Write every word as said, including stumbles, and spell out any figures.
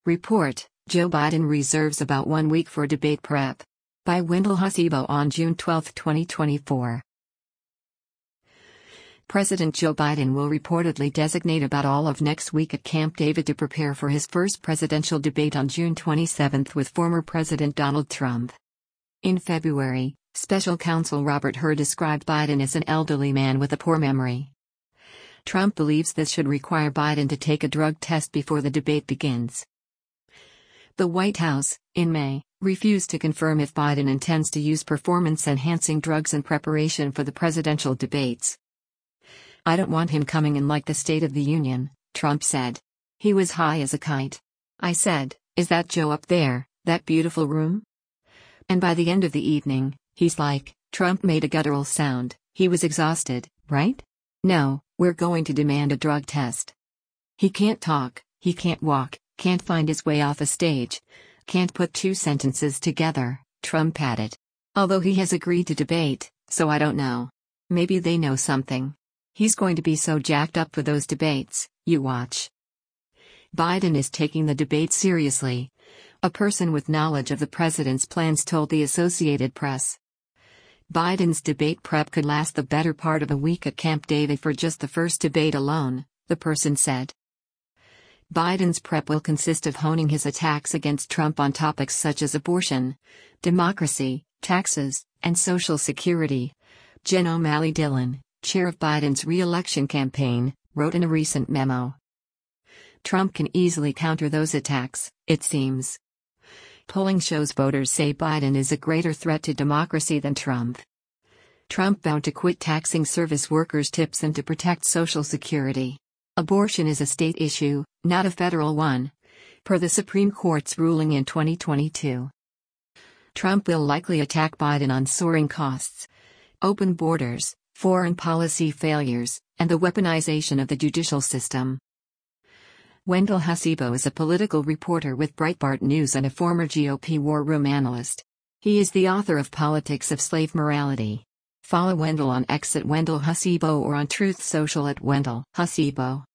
Report: Joe Biden reserves about one week for debate prep. By Wendell Hasibo on June twelfth, twenty twenty-four. President Joe Biden will reportedly designate about all of next week at Camp David to prepare for his first presidential debate on June twenty-seventh with former President Donald Trump. In February, Special Counsel Robert Hur described Biden as an elderly man with a poor memory. Trump believes this should require Biden to take a drug test before the debate begins. The White House, in May, refused to confirm if Biden intends to use performance-enhancing drugs in preparation for the presidential debates. "I don't want him coming in like the State of the Union," Trump said. "He was high as a kite. I said, 'Is that Joe up there, that beautiful room?' And by the end of the evening, he's like," Trump made a guttural sound, "he was exhausted, right? No, we're going to demand a drug test." He can't talk, he can't walk, can't find his way off a stage, can't put two sentences together, Trump added. Although he has agreed to debate, so I don't know. Maybe they know something. He's going to be so jacked up for those debates, you watch. Biden is taking the debate seriously, a person with knowledge of the president's plans told the Associated Press. Biden's debate prep could last the better part of a week at Camp David for just the first debate alone, the person said. Biden's prep will consist of honing his attacks against Trump on topics such as abortion, democracy, taxes, and Social Security. Jen O'Malley Dillon, chair of Biden's re-election campaign, wrote in a recent memo. Trump can easily counter those attacks, it seems. Polling shows voters say Biden is a greater threat to democracy than Trump. Trump vowed to quit taxing service workers' tips and to protect Social Security. Abortion is a state issue, not a federal one, per the Supreme Court's ruling in twenty twenty-two. Trump will likely attack Biden on soaring costs, open borders, foreign policy failures, and the weaponization of the judicial system. Wendell Hasibo is a political reporter with Breitbart News and a former G O P war room analyst. He is the author of Politics of Slave Morality. Follow Wendell on X at Wendell Hasibo or on Truth Social at Wendell Hasibo.